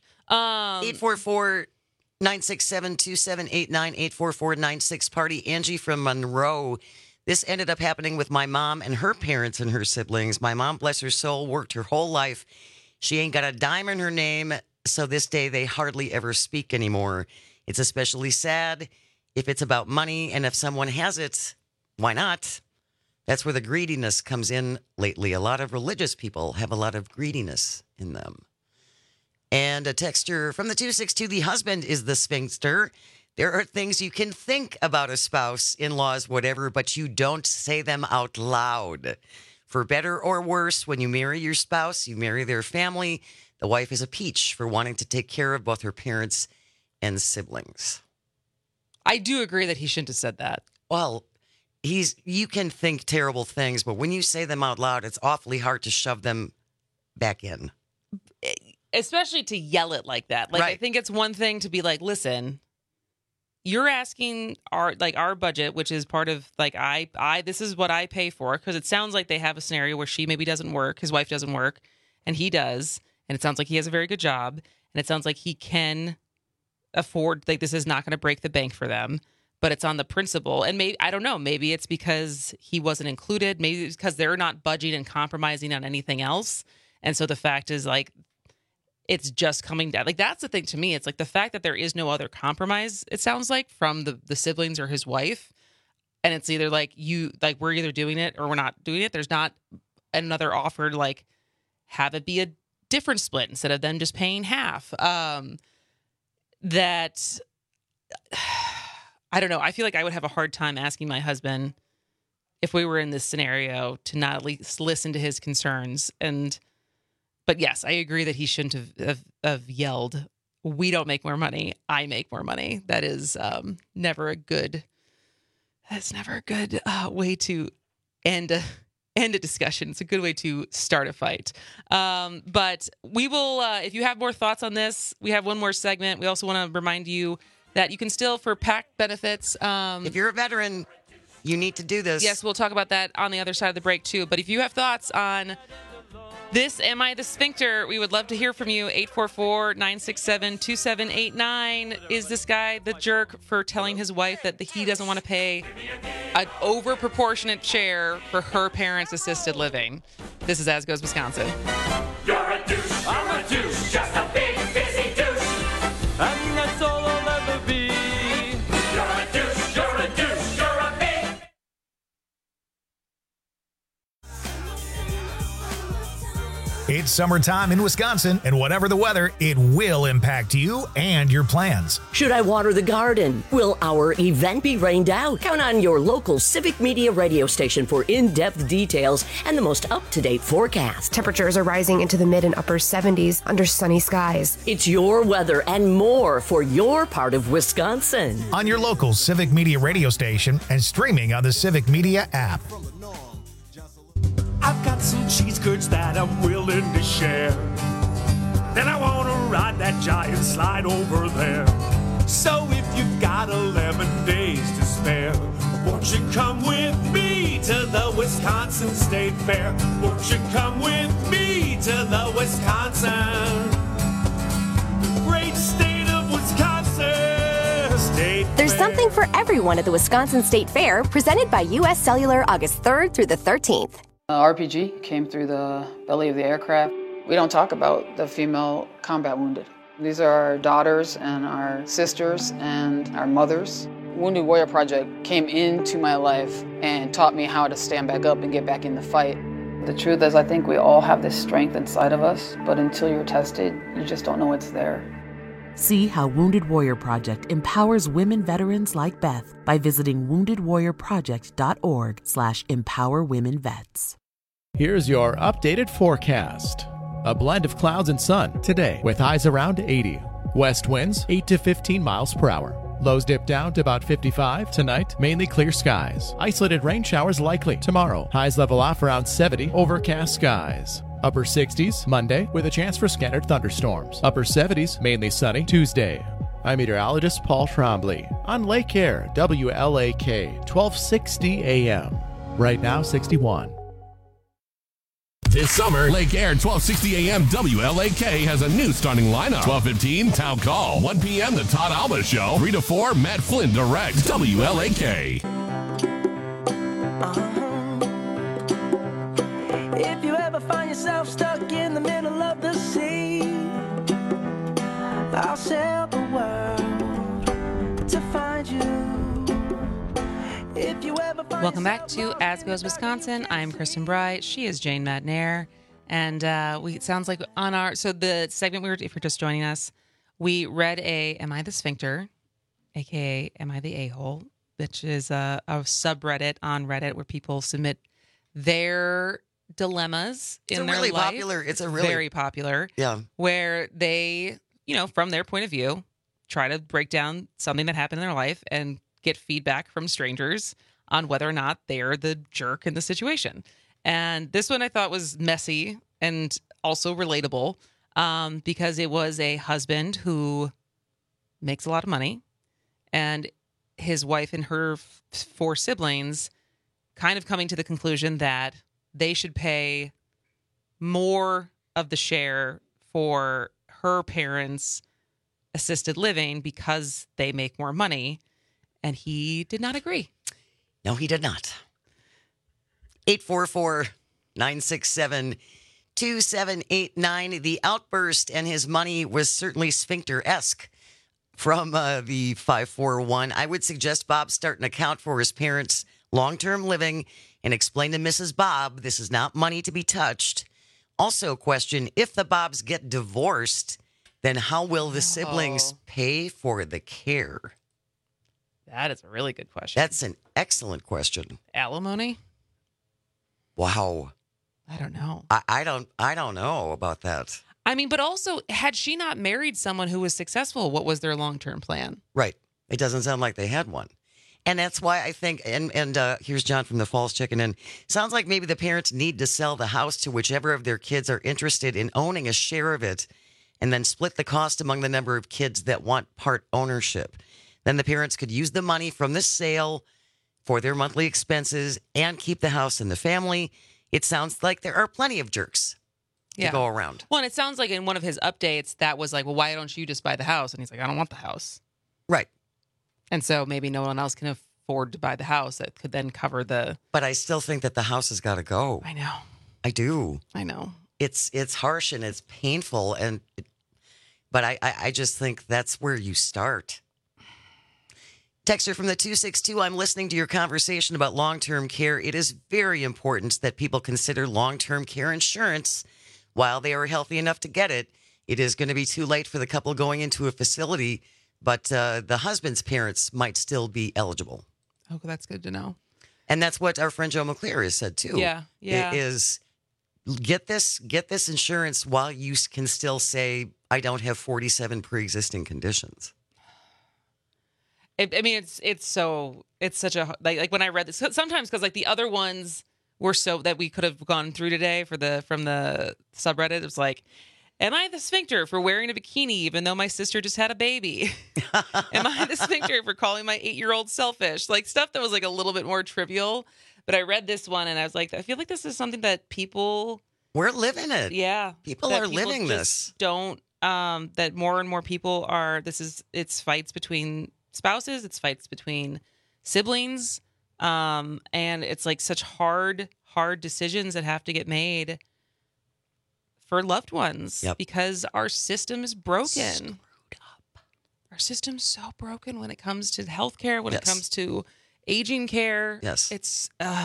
844-967-2789, 844-96-PARTY. Angie from Monroe. This ended up happening with my mom and her parents and her siblings. My mom, bless her soul, worked her whole life. She ain't got a dime in her name, so this day they hardly ever speak anymore. It's especially sad if it's about money, and if someone has it, why not? That's where the greediness comes in lately. A lot of religious people have a lot of greediness in them. And a texture from the 262, the husband is the sphinxter. There are things you can think about a spouse, in-laws, whatever, but you don't say them out loud. For better or worse, when you marry your spouse, you marry their family. The wife is a peach for wanting to take care of both her parents and siblings. I do agree that he shouldn't have said that. Well, you can think terrible things, but when you say them out loud, it's awfully hard to shove them back in. Especially to yell it like that. Like, right. I think it's one thing to be like, listen, you're asking our budget, which is part of like, this is what I pay for. Cause it sounds like they have a scenario where she maybe doesn't work. His wife doesn't work and he does. And it sounds like he has a very good job. And it sounds like he can afford, like, this is not going to break the bank for them, but it's on the principle. And maybe, I don't know, maybe it's because he wasn't included. Maybe it's because they're not budging and compromising on anything else. And so the fact is like, it's just coming down. Like, that's the thing to me. It's like the fact that there is no other compromise, it sounds like, from the siblings or his wife. And it's either like we're either doing it or we're not doing it. There's not another offer to like have it be a different split instead of them just paying half. That I don't know. I feel like I would have a hard time asking my husband if we were in this scenario to not at least listen to his concerns. But yes, I agree that he shouldn't have yelled, "We don't make more money, I make more money." That is never a good way to end a discussion. It's a good way to start a fight. But we will, if you have more thoughts on this, we have one more segment. We also want to remind you that you can still, for PAC benefits. If you're a veteran, you need to do this. Yes, we'll talk about that on the other side of the break too. But if you have thoughts on this, Am I the Sphincter? We would love to hear from you. 844-967-2789. Is this guy the jerk for telling his wife that he doesn't want to pay an over-proportionate share for her parents' assisted living? This is As Goes Wisconsin. You're a douche, I'm a douche, just a big busy douche. I mean, that's all I'll ever be. You're a douche, you're a douche, you're a big... It's summertime in Wisconsin, and whatever the weather, it will impact you and your plans. Should I water the garden? Will our event be rained out? Count on your local Civic Media radio station for in-depth details and the most up-to-date forecast. Temperatures are rising into the mid and upper 70s under sunny skies. It's your weather and more for your part of Wisconsin. On your local Civic Media radio station and streaming on the Civic Media app. I've got some cheese curds that I'm willing to share. Then I want to ride that giant slide over there. So if you've got 11 days to spare, boy, Won't you come with me to the Wisconsin State Fair? Won't you come with me to the Wisconsin? Great state of Wisconsin State There's Fair. something for everyone at the Wisconsin State Fair, presented by U.S. Cellular August 3rd through the 13th. RPG came through the belly of the aircraft. We don't talk about the female combat wounded. These are our daughters and our sisters and our mothers. Wounded Warrior Project came into my life and taught me how to stand back up and get back in the fight. The truth is, I think we all have this strength inside of us, but until you're tested, you just don't know it's there. See how Wounded Warrior Project empowers women veterans like Beth by visiting woundedwarriorproject.org/empowerwomenvets. Here's your updated forecast. A blend of clouds and sun today with highs around 80. West winds 8 to 15 miles per hour. Lows dip down to about 55. Tonight, mainly clear skies. Isolated rain showers likely. Tomorrow, highs level off around 70. Overcast skies. Upper 60s Monday with a chance for scattered thunderstorms. Upper 70s, mainly sunny Tuesday. I'm meteorologist Paul Trombley on Lake Air, WLAK, 1260 AM. Right now, 61. This summer, Lake Air 1260 AM WLAK has a new starting lineup. 12:15 Town Call. 1 p.m. The Todd Alba Show. 3 to 4 Matt Flynn directs WLAK. If you ever find yourself stuck in the middle of the sea, I'll sail the world to find you. If you ever find Welcome back to As Goes Wisconsin. I'm Kristen Bright. She is Jane Madnair. And it sounds like on the segment if you're just joining us, we read Am I the Sphincter, aka Am I the A-hole, which is a subreddit on Reddit where people submit their dilemmas in their life. Popular. It's a really very popular. Yeah. Where they, from their point of view, try to break down something that happened in their life and get feedback from strangers on whether or not they're the jerk in the situation. And this one I thought was messy and also relatable because it was a husband who makes a lot of money and his wife and her 4 siblings kind of coming to the conclusion that they should pay more of the share for her parents' assisted living because they make more money. And he did not agree. No, he did not. 844-967-2789. The outburst and his money was certainly sphincter-esque from the 541. I would suggest Bob start an account for his parents' long-term living and explain to Mrs. Bob this is not money to be touched. Also question, if the Bobs get divorced, then how will the siblings pay for the care? That is a really good question. That's an excellent question. Alimony? Wow. I don't know. I don't know about that. I mean, but also, had she not married someone who was successful, what was their long-term plan? Right. It doesn't sound like they had one. And that's why I think, and here's John from the Falls checking in. Sounds like maybe the parents need to sell the house to whichever of their kids are interested in owning a share of it and then split the cost among the number of kids that want part ownership. Then the parents could use the money from the sale for their monthly expenses and keep the house in the family. It sounds like there are plenty of jerks to go around. Well, and it sounds like in one of his updates, that was like, well, why don't you just buy the house? And he's like, I don't want the house. Right. And so maybe no one else can afford to buy the house that could then cover the... But I still think that the house has got to go. I know. I do. I know. It's harsh and it's painful. But I just think that's where you start. Texter from the 262, I'm listening to your conversation about long-term care. It is very important that people consider long-term care insurance while they are healthy enough to get it. It is going to be too late for the couple going into a facility, but the husband's parents might still be eligible. Oh, that's good to know. And that's what our friend Joe McClure has said, too. Yeah. It is get this insurance while you can still say, I don't have 47 pre-existing conditions. I mean, it's such a, like when I read this, sometimes because like the other ones were so that we could have gone through today from the subreddit, it was like, Am I the sphincter for wearing a bikini even though my sister just had a baby? Am I the sphincter for calling my 8-year-old selfish? Like stuff that was like a little bit more trivial. But I read this one and I was like, I feel like this is something that people... We're living it. Yeah. People are living this. Don't, that more and more people are, it's fights between spouses, it's fights between siblings. And it's like such hard decisions that have to get made for loved ones because our system is broken. Screwed up. Our system's so broken when it comes to healthcare, when it comes to aging care. Yes. It's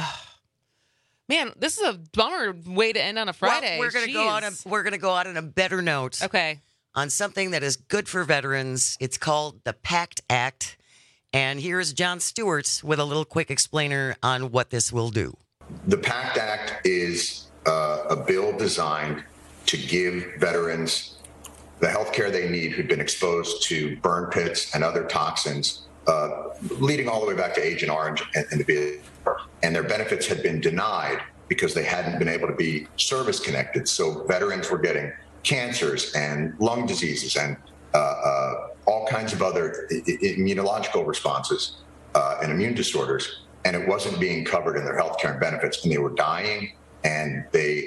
man, this is a bummer way to end on a Friday. Well, we're gonna go out on a better note. Okay. On something that is good for veterans. It's called the PACT Act. And here's John Stewart with a little quick explainer on what this will do. The PACT Act is a bill designed to give veterans the health care they need who've been exposed to burn pits and other toxins, leading all the way back to Agent Orange and the Vietnam. And their benefits had been denied because they hadn't been able to be service connected. So veterans were getting cancers and lung diseases and all kinds of other immunological responses and immune disorders. And it wasn't being covered in their health care and benefits. And they were dying, and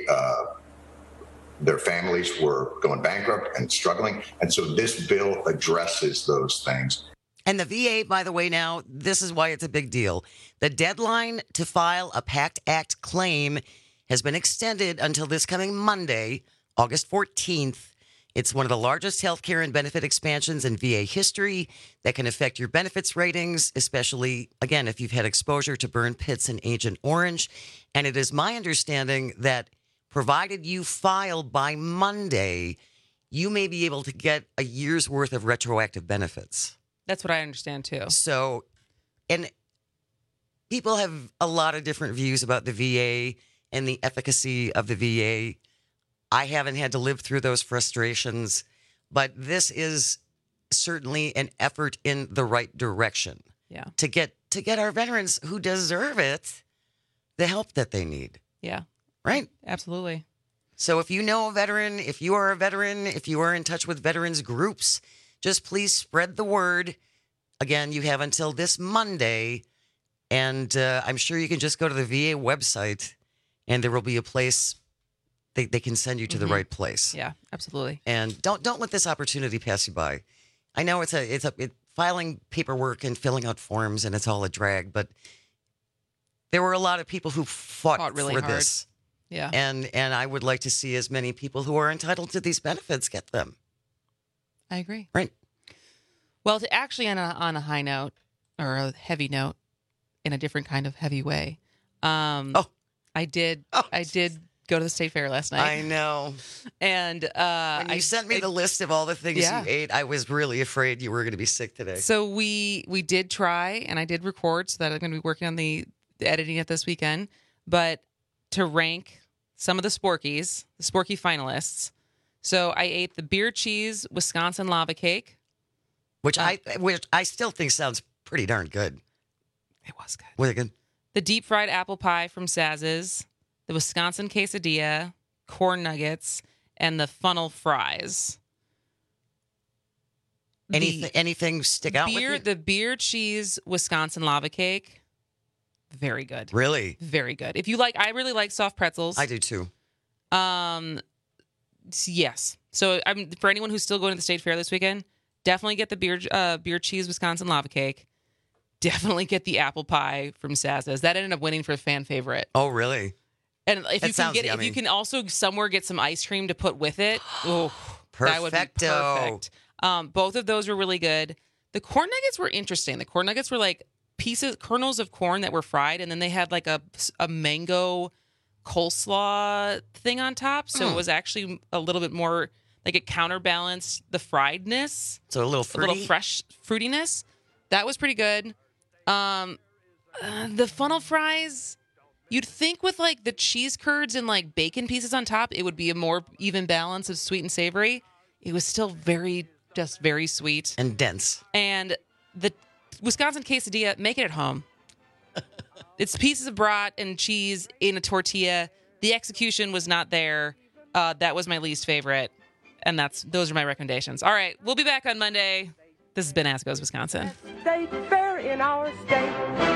their families were going bankrupt and struggling. And so this bill addresses those things. And the VA, by the way, now, this is why it's a big deal. The deadline to file a PACT Act claim has been extended until this coming Monday, August 14th. It's one of the largest healthcare and benefit expansions in VA history that can affect your benefits ratings, especially, again, if you've had exposure to burn pits and Agent Orange. And it is my understanding that provided you file by Monday, you may be able to get a year's worth of retroactive benefits. That's what I understand, too. So, and people have a lot of different views about the VA and the efficacy of the VA. I haven't had to live through those frustrations, but this is certainly an effort in the right direction. Yeah. To get our veterans who deserve it the help that they need. Yeah. Right? Absolutely. So if you know a veteran, if you are a veteran, if you are in touch with veterans groups, just please spread the word. Again, you have until this Monday, and I'm sure you can just go to the VA website, and there will be a place they can send you to the right place. Yeah, absolutely. And don't let this opportunity pass you by. I know it's filing paperwork and filling out forms, and it's all a drag, but there were a lot of people who fought really for hard. this. Yeah. And I would like to see as many people who are entitled to these benefits get them. I agree. Right. Well, to actually on a high note or a heavy note, in a different kind of heavy way. I did go to the state fair last night. I know. And when you sent me the list of all the things you ate, I was really afraid you were going to be sick today. So we did try, and I did record, so that I'm going to be working on the editing it this weekend. But to rank some of the Sporkies, the Sporky finalists. So I ate the beer cheese Wisconsin lava cake, which I still think sounds pretty darn good. It was good. Was it good? The deep fried apple pie from Saz's, the Wisconsin quesadilla, corn nuggets, and the funnel fries. Anything stick out with you? The beer cheese Wisconsin lava cake, very good. Really? Very good. If you like, I really like soft pretzels. I do too. Yes. So for anyone who's still going to the state fair this weekend, definitely get the beer cheese Wisconsin lava cake. Definitely get the apple pie from Saz's. That ended up winning for fan favorite. Oh, really? And if you can also somewhere get some ice cream to put with it, that would be perfect. Both of those were really good. The corn nuggets were interesting. The corn nuggets were like kernels of corn that were fried, and then they had like a mango coleslaw thing on top. So it was actually a little bit more like it counterbalanced the friedness. So a little fruity? A little fresh fruitiness. That was pretty good. The funnel fries, you'd think with like the cheese curds and like bacon pieces on top, it would be a more even balance of sweet and savory. It was still very sweet. And dense. And the Wisconsin quesadilla, make it at home. It's pieces of brat and cheese in a tortilla. The execution was not there. That was my least favorite. And those are my recommendations. All right, we'll be back on Monday. This has been As Goes Wisconsin. State fair in our state.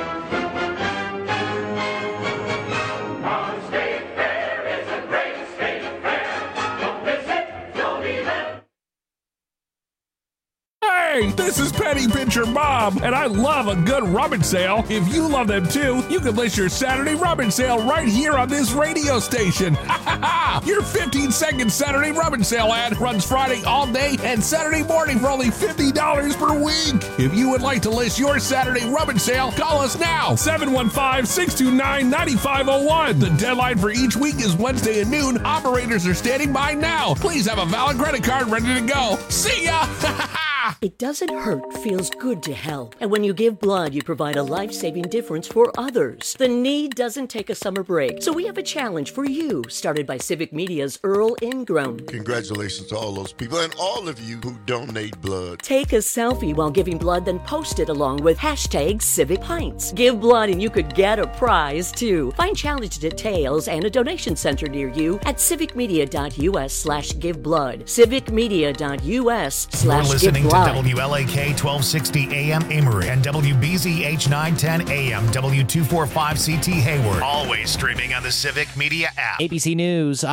Our state fair is a great state fair. Don't miss it, don't be there. Hey, this is Penny Pincher Bob, and I love a good rummage sale. If you love them too, you can list your Saturday rummage sale right here on this radio station. Your 15-second Saturday rummage sale ad runs Friday all day and Saturday morning for only $50 per week. If you would like to list your Saturday rummage sale, call us now, 715-629-9501. The deadline for each week is Wednesday at noon. Operators are standing by now. Please have a valid credit card ready to go. See ya! It doesn't hurt, feels good to help. And when you give blood, you provide a life-saving difference for others. The need doesn't take a summer break. So we have a challenge for you, started by Civic Media's Earl Ingram. Congratulations to all those people and all of you who donate blood. Take a selfie while giving blood, then post it along with #CivicPints. Give blood and you could get a prize, too. Find challenge details and a donation center near you at civicmedia.us/giveblood. civicmedia.us/giveblood. WLAK 1260 AM Amory and WBZH 910 AM W245CT Hayward. Always streaming on the Civic Media app. ABC News.